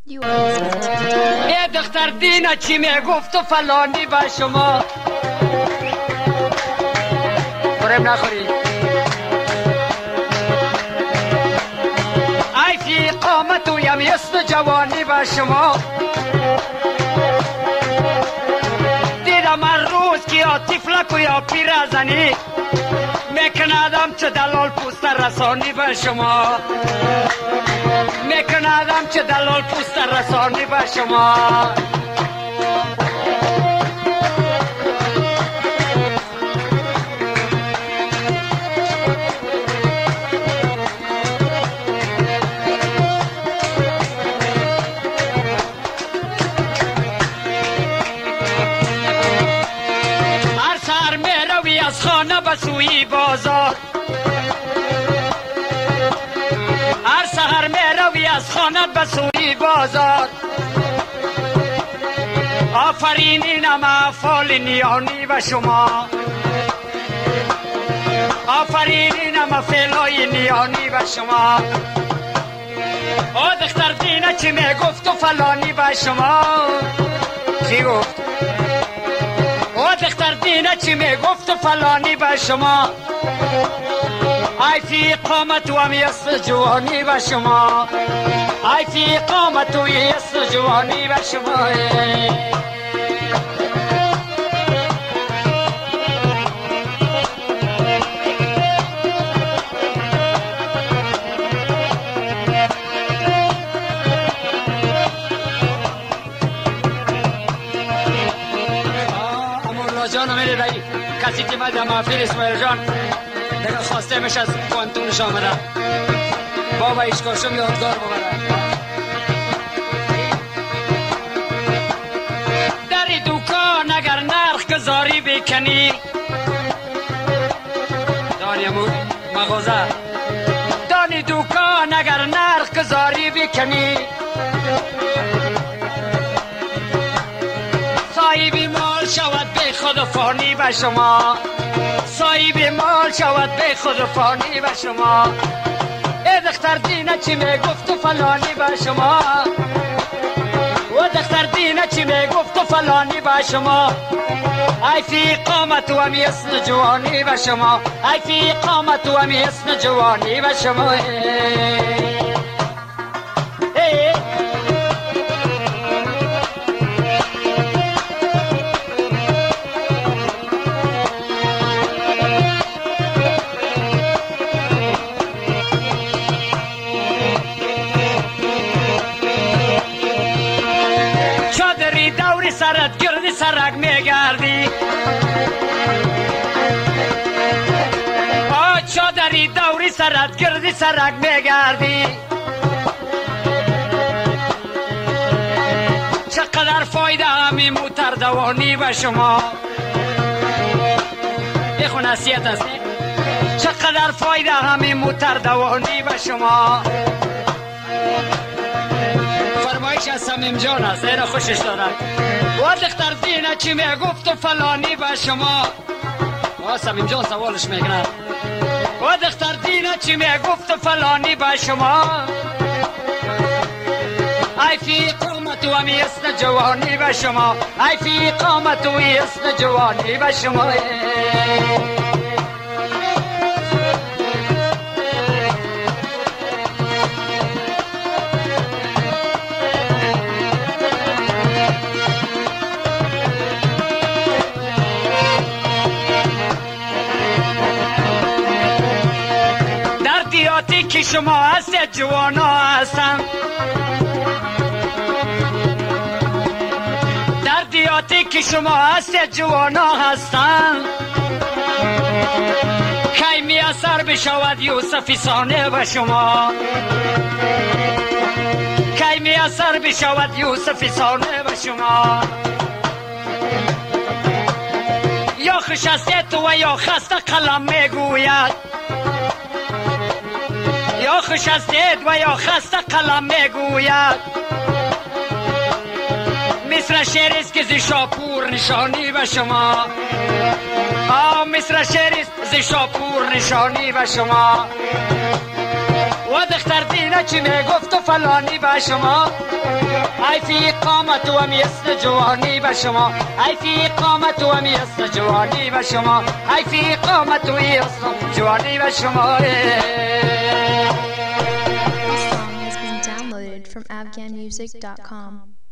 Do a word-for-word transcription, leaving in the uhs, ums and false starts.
ای دختر دینا چی میگفت و فلانی با شما برم نخوری ای فی قامت و یم یست جوانی با شما دیدم من روز که یا تفلک و یا پیرزنی میکندم چه دلال پوست رسانی به شما میکندم چه دلال پوست رسانی به شما هر سر میروی از خانه به سوی بازار هر سحر میروی از خانه به سوی بازار آفرینینم افعال نیانی به شما آفرینینم افعالای نیانی به شما او دختر دینه چی میگفت و فلانی به شما چی گفت او دختر دینه چی میگفت و فلانی به شما ای فی قامت و یست جوانی به شما ای فی قامت و یست جوانی به شما امرولا جان میره دایی کسی که مده مافیر اسماعیل جان دیگه خواسته میشه از پانتونش آمده بابا ایشکاشم یادگار ببره در دوکان اگر نرخ گذاری بکنی دانی مغازه دانی دوکان اگر نرخ گذاری بکنی صاحبی مال شود به خود فانی به شما صاحب مال شود به خود فانی به شما ای دختر دینه چی میگفت و فلانی به شما و دختر دینه چی میگفت و فلانی به شما ای فی قامت و میسن جوانی به شما ای فی قامت و میسن جوانی به شما سرت گردی سرک میگردی آ چادری دوری سرت گردی سرک میگردی چقدر فایده همی موتر دوانی به شما یه خون نصیحت است چقدر فایده همی موتر دوانی به شما فرمایش از صمیم جان است اینا خوشش دارد و دختر دینه چی میگفت و فلانی به شما و صمیم جان سوالش میکنه و دختر دینه چی میگفت و فلانی به شما ای فی قامت و میسن جوانی به شما ای فی قامت و میسن جوانی به شما که شما هستید جوانا هستن در دیاتی که شما هستید جوانا هستن کی میسر بشود یوسفی سانه به شما کی میسر بشود یوسفی سانه به شما یا خوش هستید و یا خسته قلم میگوید یا خوش هستید و یا خسته قلم میگوید مصر شعریست که زی شاپور نشانی به شما آه مصر شعریست زی شاپور نشانی به شما و دختر دینه چی میگفت و فلانی به شما ای فی قامت و میست جوانی به شما ای فی قامت و میست جوانی به شما ای فی قامت و میست جوانی به شما This song has been downloaded from afghan music dot com.